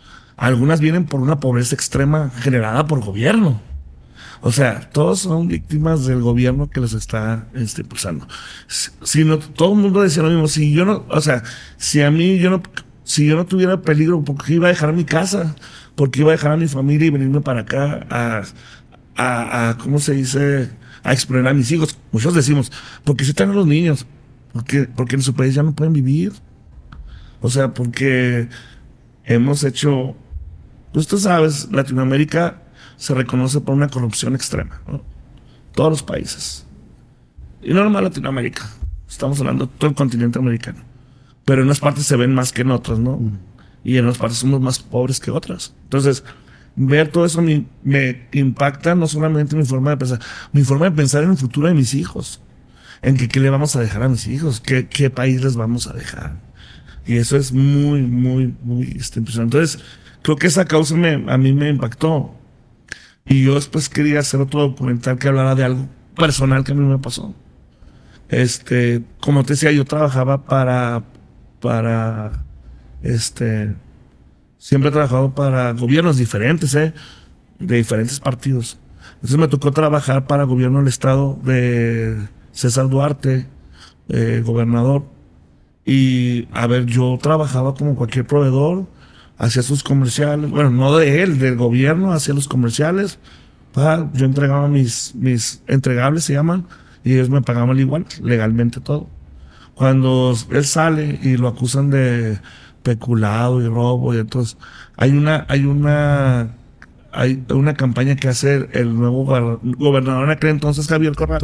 algunas vienen por una pobreza extrema generada por gobierno. O sea, todos son víctimas del gobierno que los está este, impulsando. Si, si no, todo el mundo decía lo mismo. Si yo no, o sea, si a mí yo no, si yo no tuviera peligro, ¿por qué iba a dejar mi casa? ¿Por qué iba a dejar a mi familia y venirme para acá a, a, a ¿cómo se dice? A exponer a mis hijos? Muchos decimos, porque si están a los niños, porque, porque en su país ya no pueden vivir. O sea, porque hemos hecho, pues tú sabes, Latinoamérica se reconoce por una corrupción extrema, ¿no? Todos los países. Y no nomás Latinoamérica. Estamos hablando de todo el continente americano. Pero en unas partes se ven más que en otras, ¿no? Mm. Y en otras partes somos más pobres que otras. Entonces, ver todo eso me, me impacta no solamente mi forma de pensar, mi forma de pensar en el futuro de mis hijos. En que qué le vamos a dejar a mis hijos, qué, qué país les vamos a dejar. Y eso es muy, muy, muy este, impresionante. Entonces, creo que esa causa me, a mí me impactó. Y yo después quería hacer otro documental que hablara de algo personal que a mí me pasó. Este, como te decía, yo trabajaba para, para, este, siempre he trabajado para gobiernos diferentes, eh, de diferentes partidos. Entonces me tocó trabajar para el gobierno del estado de César Duarte, eh, gobernador. Y, a ver, yo trabajaba como cualquier proveedor, hacía sus comerciales, bueno, no de él, del gobierno, hacía los comerciales. Pa, yo entregaba mis, mis entregables, se llaman, y ellos me pagaban igual, legalmente todo. Cuando él sale y lo acusan de peculado y robo, y entonces hay una, hay una, hay una campaña que hace el nuevo gobernador en aquel entonces, Javier Corral,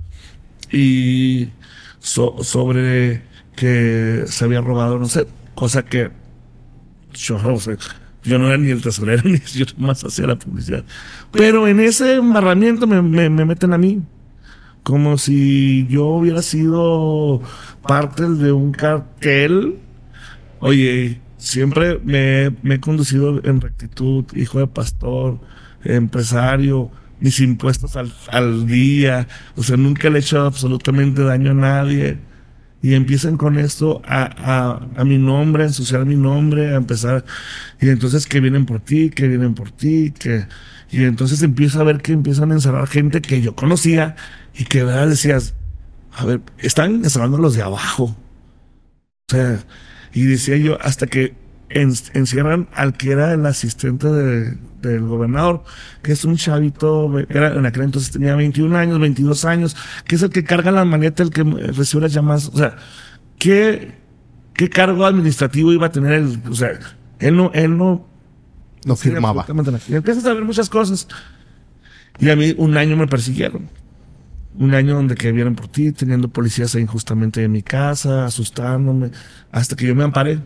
y so, sobre que se había robado, no sé, cosa que yo no sé, yo no era ni el tesorero ni yo más hacía la publicidad. Pero en ese embarramiento me, me, me meten a mí, como si yo hubiera sido parte de un cartel. Oye, siempre me, me he conducido en rectitud, hijo de pastor, empresario, mis impuestos al, al día, o sea, nunca le he hecho absolutamente daño a nadie. Y empiezan con esto a, a, a mi nombre, a ensuciar mi nombre, a empezar, y entonces que vienen por ti, que vienen por ti, que, y entonces empiezo a ver que empiezan a encerrar gente que yo conocía, y que verdad decías, a ver, están encerrando a los de abajo. O sea, y decía yo, hasta que en, encierran al que era el asistente de, del gobernador, que es un chavito, era, en aquel entonces tenía veintiún años, veintidós años, que es el que carga la maleta, el que recibe las llamadas. O sea, ¿qué, qué cargo administrativo iba a tener él? O sea, él no, él no, no firmaba. Y empiezas a ver muchas cosas. Y a mí un año me persiguieron. Un año donde que vieron por ti, teniendo policías ahí injustamente en mi casa, asustándome, hasta que yo me amparé.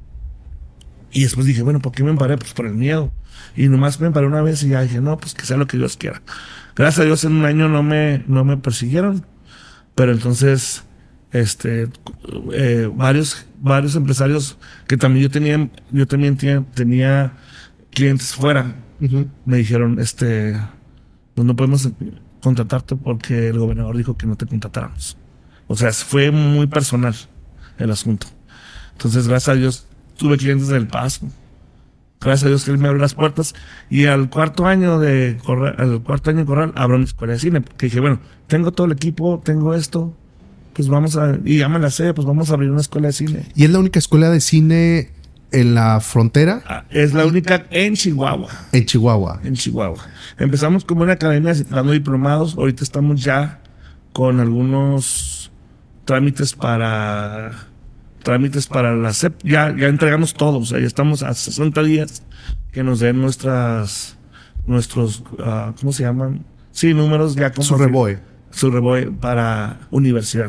Y después dije, bueno, ¿por qué me amparé? Pues por el miedo. Y nomás me amparé una vez y ya dije, no, pues que sea lo que Dios quiera. Gracias a Dios en un año no me, no me persiguieron. Pero entonces, este, eh, varios, varios empresarios que también yo tenía, yo también tenía, tenía clientes fuera, uh-huh. Me dijeron, este, pues no podemos contratarte porque el gobernador dijo que no te contratáramos. O sea, fue muy personal el asunto. Entonces, gracias a Dios, tuve clientes del Paso. Gracias a Dios que él me abrió las puertas. Y al cuarto año de Corral, al cuarto año de Corral, abro mi escuela de cine. Porque dije, bueno, tengo todo el equipo, tengo esto, pues vamos a, y ya me la sé, pues vamos a abrir una escuela de cine. ¿Y es la única escuela de cine en la frontera? Ah, es la única en Chihuahua. En Chihuahua. En Chihuahua. Empezamos como una academia dando diplomados. Ahorita estamos ya con algunos trámites para... trámites para la C E P, ya, ya entregamos todo, o sea, ya estamos a sesenta días que nos den nuestras, nuestros, uh, ¿cómo se llaman? Sí, números ya como... Su reboe. Su reboe para universidad.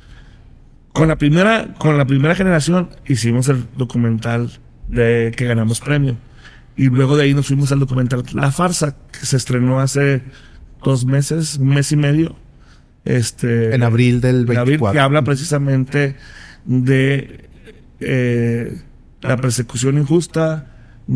Con la primera, con la primera generación hicimos el documental de que ganamos premio. Y luego de ahí nos fuimos al documental La Farsa, que se estrenó hace dos meses, un mes y medio. Este, en abril del veinticuatro. En abril, que habla precisamente de eh, la persecución injusta,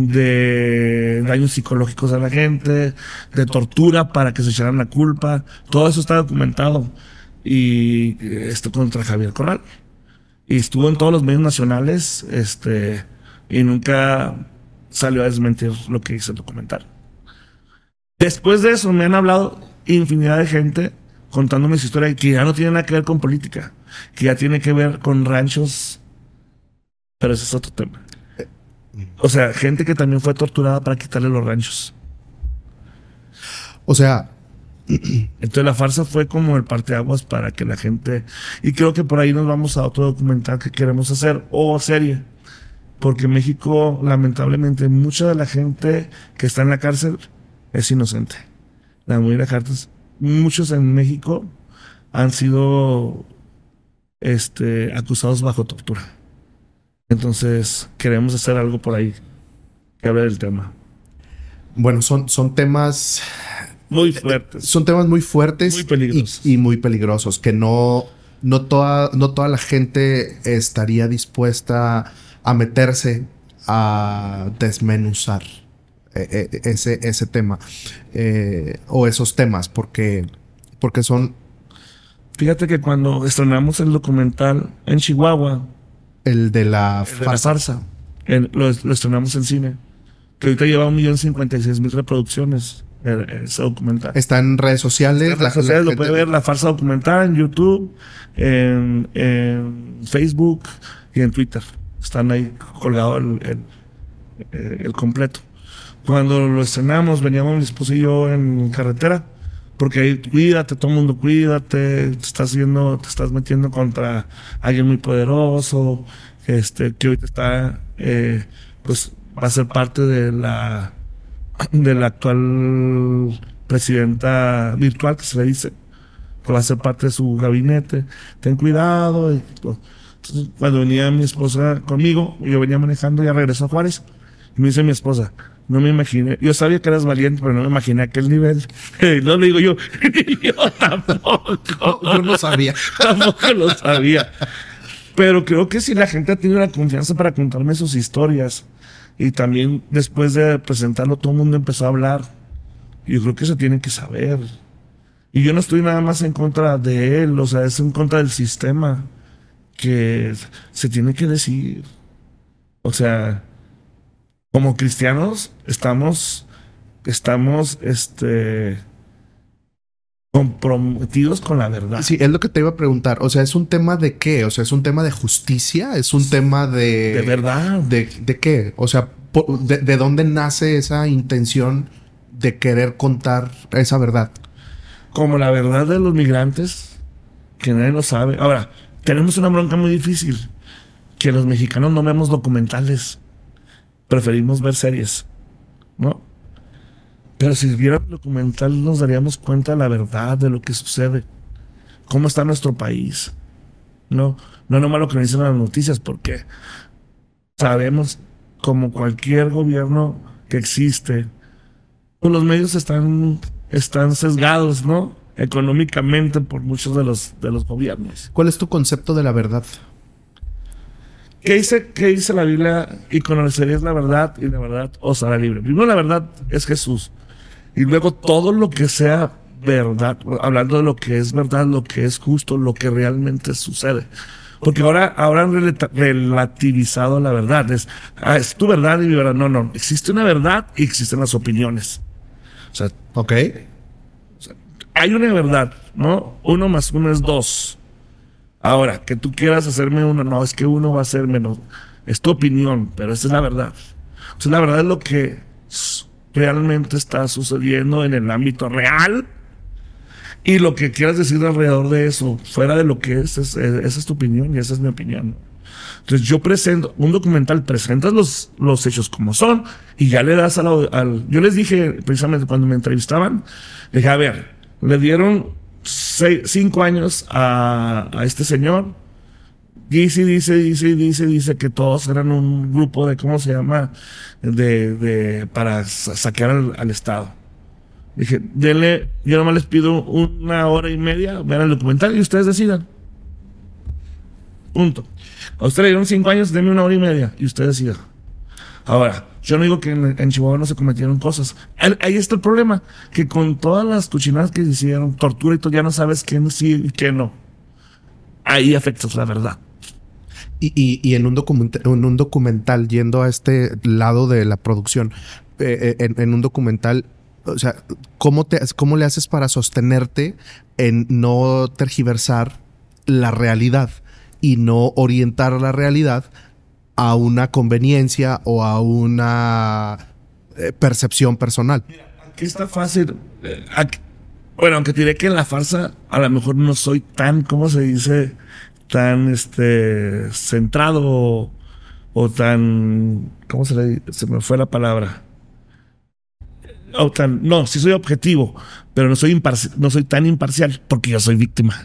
de daños psicológicos a la gente, de tortura para que se echaran la culpa. Todo eso está documentado. Y esto contra Javier Corral. Y estuvo en todos los medios nacionales, este, y nunca, salió a desmentir lo que dice el documental. Después de eso me han hablado infinidad de gente contándome su historia que ya no tiene nada que ver con política, que ya tiene que ver con ranchos, pero ese es otro tema. O sea, gente que también fue torturada para quitarle los ranchos. O sea, entonces la farsa fue como el parteaguas para que la gente, y creo que por ahí nos vamos a otro documental que queremos hacer, o serie, porque en México lamentablemente mucha de la gente que está en la cárcel es inocente. La mayoría de las cartas, muchos en México han sido este, acusados bajo tortura. Entonces queremos hacer algo por ahí que hable del tema. Bueno, son, son temas muy fuertes. Son temas muy fuertes muy peligrosos. Y, y muy peligrosos, que no, no, toda, no toda la gente estaría dispuesta a meterse a desmenuzar eh, ese, ese tema eh, o esos temas, porque, porque son... Fíjate que cuando estrenamos el documental en Chihuahua, el de la el de farsa, la farsa el, lo, lo estrenamos en cine, que ahorita lleva un millón cincuenta y seis mil reproducciones. Ese documental está en redes sociales. En redes sociales lo puede ver, La Farsa documental, en YouTube, en, en Facebook y en Twitter. Están ahí colgado el, el, el completo. Cuando lo estrenamos, veníamos mi esposo y yo en carretera, porque ahí cuídate, todo el mundo cuídate, te estás viendo, te estás metiendo contra alguien muy poderoso, este, que ahorita está, eh, pues va a ser parte de la de la actual presidenta virtual, que se le dice, que va a ser parte de su gabinete. Ten cuidado. Y, pues, entonces, cuando venía mi esposa conmigo, yo venía manejando, ya regresó a Juárez, y me dice mi esposa, no me imaginé, yo sabía que eras valiente, pero no me imaginé aquel nivel. No le digo yo, yo tampoco. Yo no sabía. Tampoco lo sabía. Pero creo que si la gente ha tenido la confianza para contarme sus historias, y también después de presentarlo todo el mundo empezó a hablar, yo creo que se tiene que saber. Y yo no estoy nada más en contra de él, o sea, es en contra del sistema, que se tiene que decir. O sea, como cristianos estamos, estamos, este, comprometidos con la verdad. Sí, es lo que te iba a preguntar. O sea, ¿es un tema de qué? O sea, ¿es un tema de justicia? ¿Es un tema de... De verdad. ¿De, de qué? O sea, de, ¿de dónde nace esa intención de querer contar esa verdad? Como la verdad de los migrantes, que nadie lo sabe. Ahora, tenemos una bronca muy difícil, que los mexicanos no vemos documentales. Preferimos ver series, ¿no? Pero si viéramos el documental nos daríamos cuenta de la verdad, de lo que sucede. Cómo está nuestro país. No, no nomás lo que nos dicen las noticias, porque sabemos, como cualquier gobierno que existe, pues los medios están, están sesgados, ¿no? Económicamente por muchos de los, de los gobiernos. ¿Cuál es tu concepto de la verdad? ¿Qué dice, qué dice la Biblia? Y conoceréis la verdad, y la verdad os hará libre. Primero, la verdad es Jesús. Y luego todo lo que sea verdad, hablando de lo que es verdad, lo que es justo, lo que realmente sucede. Porque ahora, ahora han relativizado la verdad. Es, ah, es tu verdad y mi verdad. No, no. Existe una verdad y existen las opiniones. O sea, ok. O sea, hay una verdad, ¿no? Uno más uno es dos. Ahora, que tú quieras hacerme uno, no, es que uno va a ser menos. Es tu opinión, pero esa es la verdad. O sea, la verdad es lo que realmente está sucediendo en el ámbito real, y lo que quieras decir alrededor de eso, fuera de lo que es, es, es esa es tu opinión y esa es mi opinión. Entonces yo presento un documental, presentas los, los hechos como son, y ya le das a la, al... Yo les dije, precisamente cuando me entrevistaban, le dije, a ver, le dieron seis, cinco años a, a este señor. Dice, dice, dice, dice, dice que todos eran un grupo de, ¿cómo se llama? De, de, para saquear al, al Estado. Dije, denle, yo nomás les pido una hora y media, vean el documental y ustedes decidan. Punto. A ustedes le dieron cinco años, denme una hora y media y ustedes decidan. Ahora, yo no digo que en, en Chihuahua no se cometieron cosas. Ahí está el problema, que con todas las cochinadas que se hicieron, tortura y todo, ya no sabes quién sí y quién no. Ahí afectas la verdad. Y, y, y en, un documental, en un documental, yendo a este lado de la producción, eh, en, en un documental, o sea, ¿cómo, te, ¿cómo le haces para sostenerte en no tergiversar la realidad y no orientar la realidad a una conveniencia o a una eh, percepción personal? Mira, aquí está fácil. Eh, aquí, bueno, aunque te diré que en la farsa a lo mejor no soy tan, ¿cómo se dice? Tan este centrado o, o tan, ¿cómo se le dice? Se me fue la palabra. O tan, no, sí soy objetivo, pero no soy imparci- no soy tan imparcial porque yo soy víctima.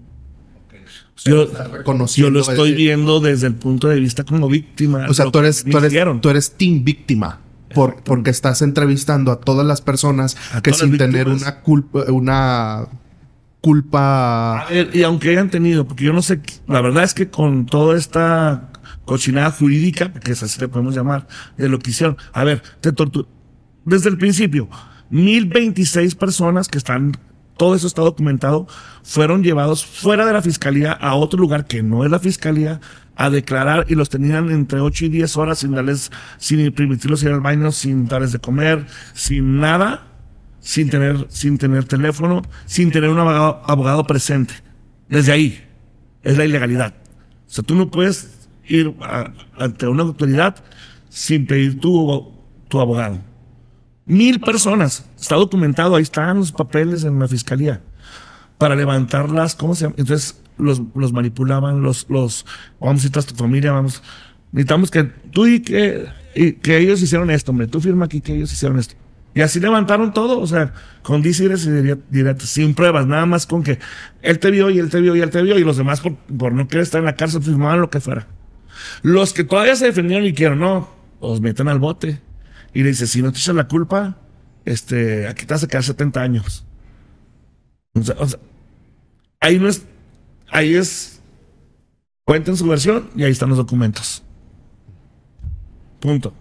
Yo, yo lo estoy viendo desde el punto de vista como víctima. O sea, tú eres, tú eres, tú eres team víctima. Por, porque estás entrevistando a todas las personas a que sin tener una culpa, una culpa. A ver, y aunque hayan tenido, porque yo no sé, la verdad es que con toda esta cochinada jurídica, que es así le podemos llamar, de lo que hicieron. A ver, te torturan. Desde el principio, mil veintiséis personas que están, todo eso está documentado, fueron llevados fuera de la fiscalía a otro lugar que no es la fiscalía a declarar y los tenían entre ocho y diez horas sin darles, sin permitirlos ir al baño, sin darles de comer, sin nada, sin tener, sin tener teléfono, sin tener un abogado, abogado presente. Desde ahí es la ilegalidad. O sea, tú no puedes ir a, ante una autoridad sin pedir tu, tu abogado. Mil personas, está documentado, ahí están los papeles en la fiscalía, para levantarlas, ¿cómo se llama? Entonces los, los manipulaban, los, los, vamos a ir tras tu familia, vamos, necesitamos que tú y que, y que ellos hicieron esto, hombre, tú firma aquí que ellos hicieron esto. Y así levantaron todo, o sea, con dices y directos, sin pruebas, nada más con que él te vio y él te vio y él te vio, y los demás por, por no querer estar en la cárcel firmaban lo que fuera. Los que todavía se defendieron y quieren, no, los meten al bote. Y le dice, si no te echas la culpa, este, aquí te vas a quedar setenta años. O sea, o sea, ahí no es, ahí es, cuenten su versión y ahí están los documentos. Punto.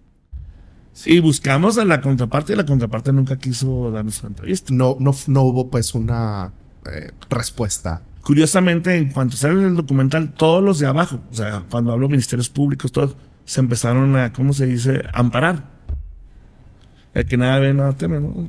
Sí. Y buscamos a la contraparte y la contraparte nunca quiso darnos una entrevista. No, no, no hubo pues una eh, respuesta. Curiosamente, en cuanto sale el documental, todos los de abajo, o sea, cuando hablo de ministerios públicos, todos se empezaron a, ¿cómo se dice?, amparar. El que nada ve, nada teme, ¿no?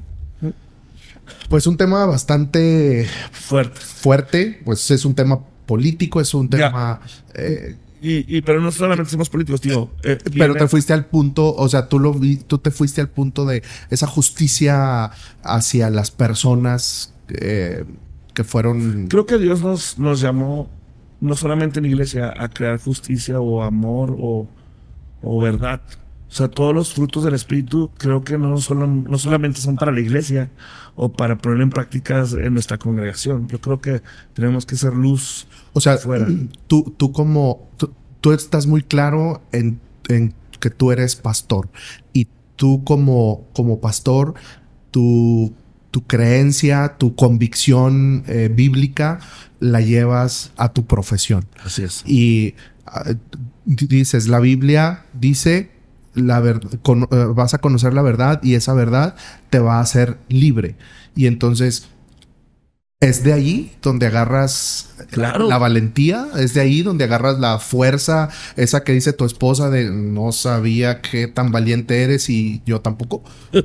Pues un tema bastante fuerte. Fuerte, pues es un tema político, es un tema... Eh, y, y, pero no solamente somos políticos, tío. Eh, pero te fuiste al punto, o sea, tú, lo vi, tú te fuiste al punto de esa justicia hacia las personas eh, que fueron... Creo que Dios nos, nos llamó, no solamente en la iglesia, a crear justicia o amor o, o verdad. O sea, todos los frutos del Espíritu creo que no, solo, no solamente son para la iglesia o para poner en prácticas en nuestra congregación. Yo creo que tenemos que ser luz. O sea, fuera. Tú, tú como, tú, tú estás muy claro en, en que tú eres pastor. Y tú como, como pastor, tu, tu creencia, tu convicción eh, bíblica la llevas a tu profesión. Así es. Y uh, dices, la Biblia dice... La ver, con, uh, vas a conocer la verdad y esa verdad te va a hacer libre. Y entonces es de ahí donde agarras claro. la valentía, es de ahí donde agarras la fuerza, esa que dice tu esposa de no sabía qué tan valiente eres y yo tampoco.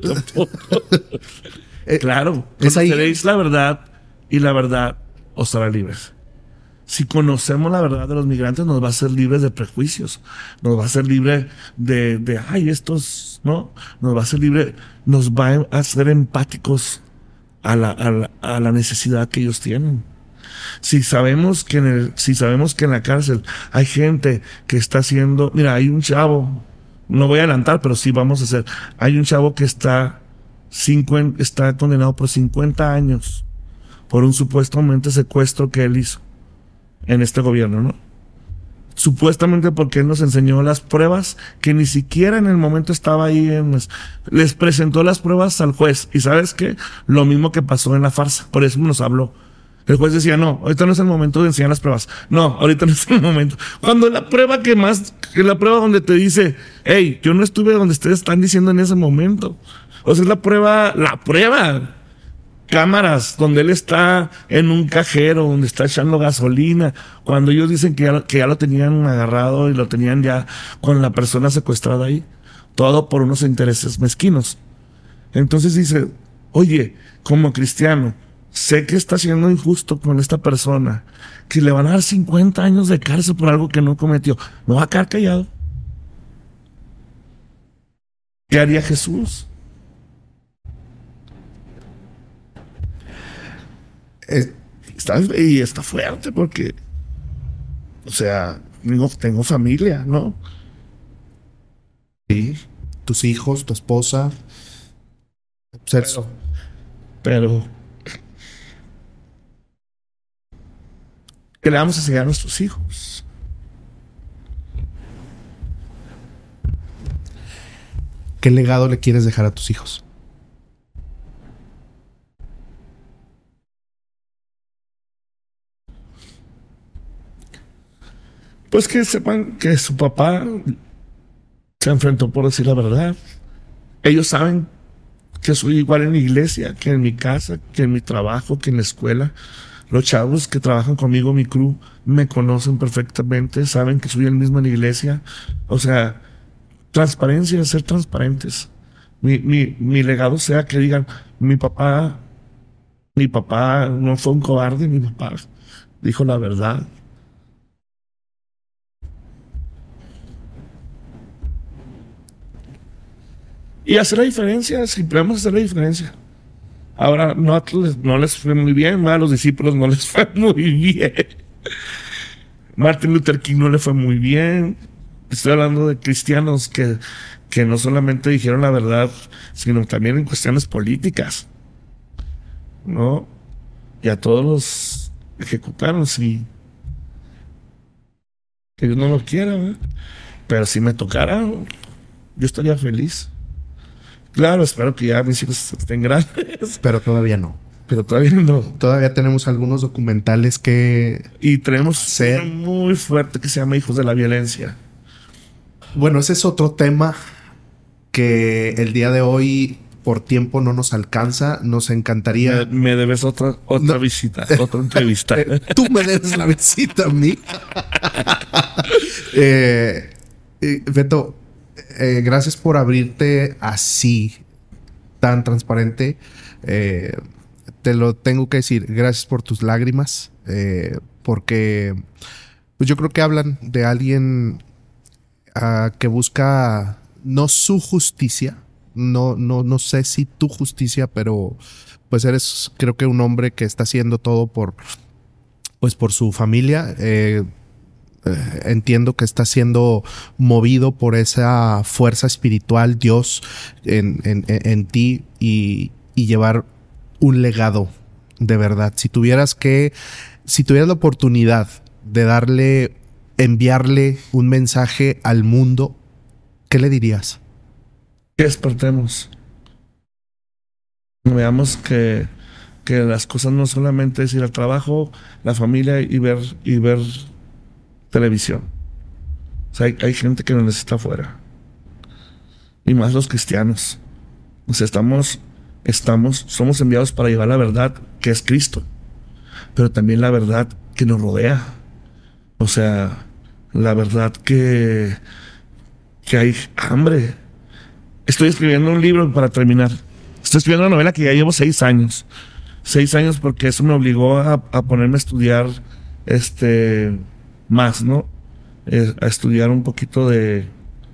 Claro, es ahí. Conoceréis la verdad y la verdad os hará libres. Si conocemos la verdad de los migrantes, nos va a hacer libres de prejuicios, nos va a hacer libre de, de, ay, estos, ¿no? Nos va a hacer libre, nos va a hacer empáticos a la, a la, a la necesidad que ellos tienen. Si sabemos que en el, si sabemos que en la cárcel hay gente que está haciendo, mira, hay un chavo, no voy a adelantar, pero sí vamos a hacer, hay un chavo que está, cincuenta, está condenado por cincuenta años por un supuestamente secuestro que él hizo en este gobierno, ¿no? Supuestamente porque él nos enseñó las pruebas que ni siquiera en el momento estaba ahí en, les presentó las pruebas al juez y ¿sabes qué? Lo mismo que pasó en la farsa, por eso nos habló. El juez decía, no, ahorita no es el momento de enseñar las pruebas. No, ahorita no es el momento. Cuando la prueba que más, que la prueba donde te dice, hey, yo no estuve donde ustedes están diciendo en ese momento. O sea, es la prueba, la prueba. cámaras donde él está en un cajero, donde está echando gasolina, cuando ellos dicen que ya, que ya lo tenían agarrado y lo tenían ya con la persona secuestrada ahí, todo por unos intereses mezquinos. Entonces dice, oye, como cristiano, sé que está siendo injusto con esta persona, que le van a dar cincuenta años de cárcel por algo que no cometió. ¿Me va a quedar callado? ¿Qué haría Jesús? Eh, está, y está fuerte porque, o sea, tengo, tengo familia, ¿no? Sí, tus hijos, tu esposa. Pero, pero ¿qué le vamos a enseñar a nuestros hijos? ¿Qué legado le quieres dejar a tus hijos? Pues que sepan que su papá se enfrentó por decir la verdad. Ellos saben que soy igual en la iglesia, que en mi casa, que en mi trabajo, que en la escuela. Los chavos que trabajan conmigo, mi crew, me conocen perfectamente, saben que soy el mismo en la iglesia. O sea, transparencia, ser transparentes. Mi, mi, mi legado sea que digan, mi papá, mi papá no fue un cobarde, mi papá dijo la verdad. Y hacer la diferencia, siempre vamos a hacer la diferencia. Ahora, no, no les fue muy bien, a los discípulos no les fue muy bien. Martin Luther King no le fue muy bien. Estoy hablando de cristianos que, que no solamente dijeron la verdad, sino también en cuestiones políticas, ¿no? Y a todos los ejecutaron, sí. Que Dios no lo quiera, ¿eh? Pero si me tocara, yo estaría feliz. Claro, espero que ya mis hijos estén grandes. Pero todavía no. Pero todavía no. Todavía tenemos algunos documentales que... Y tenemos ser muy fuerte que se llama Hijos de la Violencia. Bueno, ese es otro tema que el día de hoy por tiempo no nos alcanza. Nos encantaría... Me, me debes otra, otra no. visita, otra entrevista. Tú me debes la visita a mí. eh, eh, Beto... Eh, gracias por abrirte así, tan transparente. Eh, te lo tengo que decir. Gracias por tus lágrimas. Eh, porque pues yo creo que hablan de alguien uh, que busca no su justicia. No, no, no sé si tu justicia, pero pues eres, creo que un hombre que está haciendo todo por, pues por su familia. Eh, Eh, entiendo que está siendo movido por esa fuerza espiritual, Dios, en, en, en ti y, y llevar un legado de verdad. Si tuvieras que, si tuvieras la oportunidad de darle, enviarle un mensaje al mundo, ¿qué le dirías? Que despertemos. Veamos que, que las cosas no solamente es ir al trabajo, la familia y ver, y ver televisión. O sea, hay, hay gente que nos necesita afuera. Y más los cristianos. O sea, estamos, estamos, somos enviados para llevar la verdad que es Cristo, pero también la verdad que nos rodea. O sea, la verdad que, que hay hambre. Estoy escribiendo un libro para terminar. Estoy escribiendo una novela que ya llevo seis años. Seis años porque eso me obligó a, a ponerme a estudiar este... más, ¿no? Eh, a estudiar un poquito de,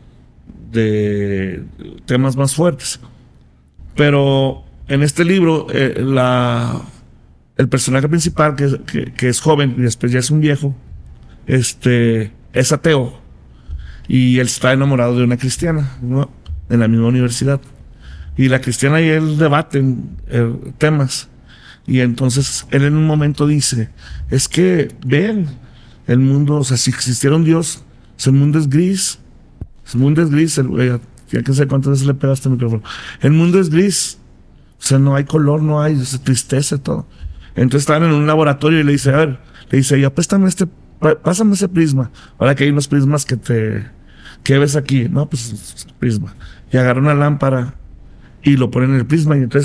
de temas más fuertes. Pero en este libro, eh, la, el personaje principal, que, que, que es joven y después ya es un viejo, este, es ateo. Y él está enamorado de una cristiana, ¿no? En la misma universidad. Y la cristiana y él debaten eh, temas. Y entonces él en un momento dice, es que, ven, el mundo, o sea, si existiera un Dios, el mundo es gris. El mundo es gris. El, eh, ya que sé cuántas veces le pegaste el micrófono. El mundo es gris. O sea, no hay color, no hay o sea, tristeza, todo. Entonces estaban en un laboratorio y le dice, a ver, le dice, ya préstame este, pásame ese prisma. Ahora que hay unos prismas que te, ¿qué ves aquí? No, pues el prisma. Y agarra una lámpara y lo pone en el prisma y entonces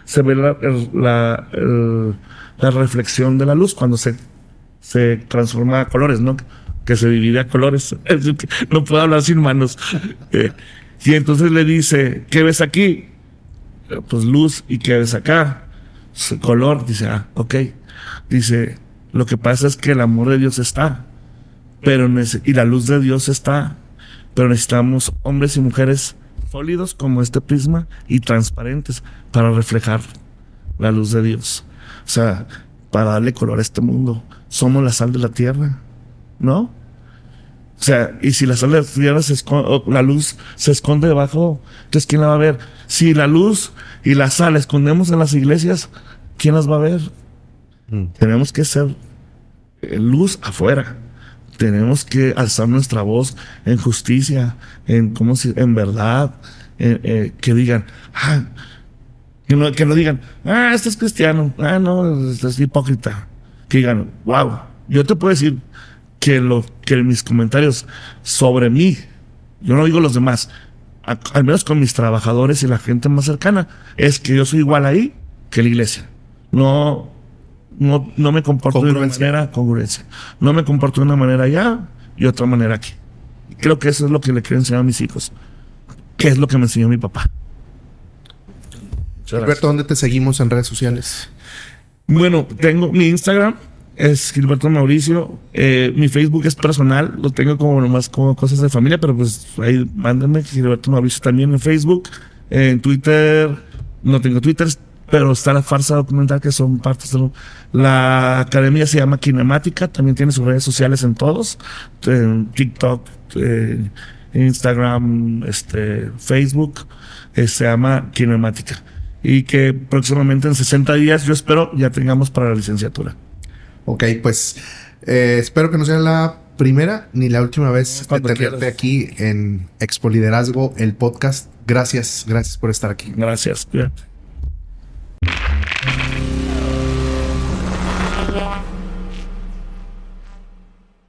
se ve la, el- la, el- la reflexión de la luz cuando se, se transforma a colores, ¿no? Que se divide a colores. Es decir, que no puedo hablar sin manos. Eh, y entonces le dice, ¿qué ves aquí? Eh, Pues luz. ¿Y qué ves acá? Pues, color. Dice, ah, ok. Dice, lo que pasa es que el amor de Dios está, pero nece- y la luz de Dios está, pero necesitamos hombres y mujeres sólidos como este prisma y transparentes para reflejar la luz de Dios. O sea, para darle color a este mundo. Somos la sal de la tierra, ¿no? O sea, y si la sal de la tierra se esconde, la luz se esconde debajo, entonces ¿quién la va a ver? Si la luz y la sal la escondemos en las iglesias, ¿quién las va a ver? Mm. Tenemos que ser eh, luz afuera. Tenemos que alzar nuestra voz en justicia, en cómo si, en verdad, en, eh, que digan, ah, que no, que no digan, ah, este es cristiano, ah, no, este es hipócrita. Que digan, wow, yo te puedo decir que lo que mis comentarios sobre mí, yo no digo los demás, a- al menos con mis trabajadores y la gente más cercana, es que yo soy igual ahí que la iglesia. No, no, no me comporto de una Congruencia. manera congruencia. No me comporto de una manera allá y otra manera aquí. Creo que eso es lo que le quiero enseñar a mis hijos. Que es lo que me enseñó mi papá. Muchas gracias. Gilberto, ¿dónde te seguimos en redes sociales? Bueno, tengo mi Instagram, es Gilberto Mauricio. Eh, mi Facebook es personal, lo tengo como nomás como cosas de familia, pero pues ahí mándenme, Gilberto Mauricio también en Facebook. En Twitter, no tengo Twitter, pero está la farsa documental que son partes de lo- la academia se llama Kinemática, también tiene sus redes sociales en todos, en TikTok, eh, Instagram, este, Facebook, eh, se llama Kinemática. Y que próximamente en sesenta días, yo espero, ya tengamos para la licenciatura. Ok, pues eh, espero que no sea la primera ni la última vez de Cuando tenerte quieras. aquí en Expo Liderazgo, el podcast. Gracias, gracias por estar aquí. Gracias. Cuídate.